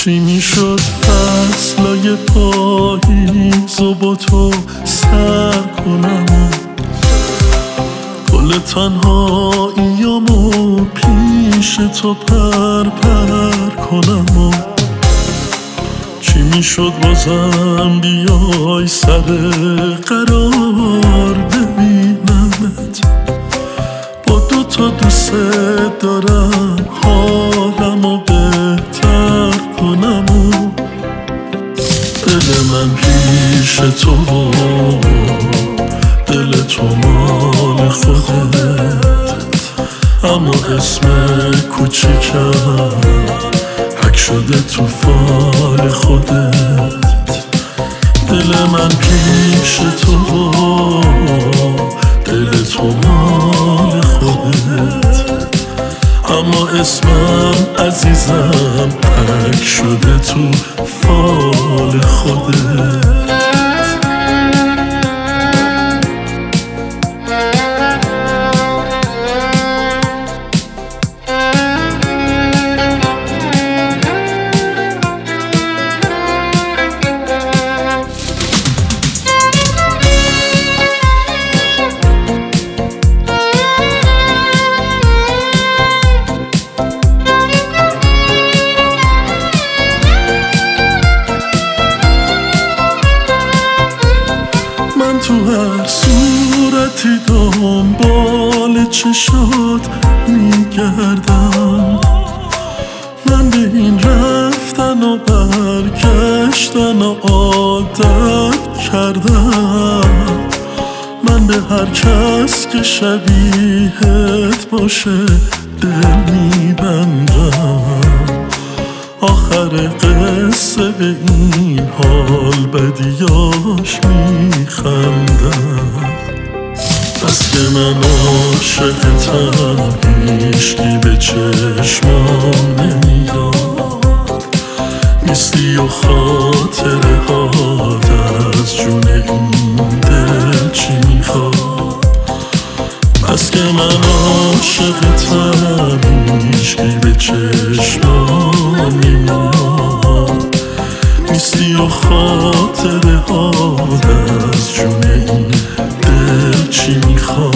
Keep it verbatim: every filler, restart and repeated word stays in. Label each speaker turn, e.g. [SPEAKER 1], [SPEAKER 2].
[SPEAKER 1] چی میشد فصلای پاییز و با تو سر کنم و کل تنهاییامو پیش تو پر پر کنم و چی میشد بازم بیای سر قرار ببینمت با دو تا دوست دارم حالمو بهتر کنم و دل من پیش تو دل تو مال خودت اما اسم کوچیکم حک شده تو فال خودت دل من پیش تو دل تو مال خودت اما اسمم عزیزم حک شده تو فال خودت تو هر صورتی دنبال چشات میگردم من به این رفتن و برگشتن و عادت کردم من به هر کس که شبیهت باشه دل میبندم آخر قصه به این حال بدیاش میخندم بس که من عاشقتم هیچکی به چشمام نمیاد نیستی و خاطره هات از جون این دل چی میخواد بس که من عاشقتم هیچکی به چشمام نمیاد نیستی و خاطره هات از جون این دل چی میخواد